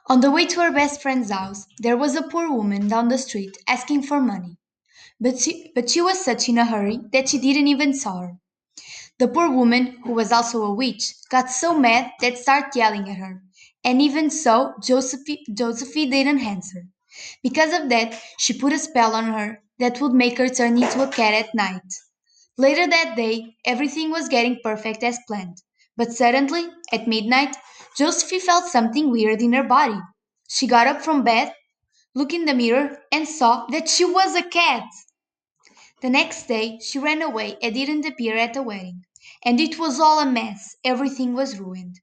On the way to her best friend's house, there was a poor woman down the street asking for money, but she was such in a hurry that she didn't even saw her. The poor woman, who was also a witch, got so mad that started yelling at her. And even so, Josephine didn't answer. Because of that, she put a spell on her that would make her turn into a cat at night. Later that day, everything was getting perfect as planned. But suddenly, at midnight, Josephine felt something weird in her body. She got up from bed, looked in the mirror, and saw that she was a cat. The next day, she ran away and didn't appear at the wedding. And it was all a mess. Everything was ruined.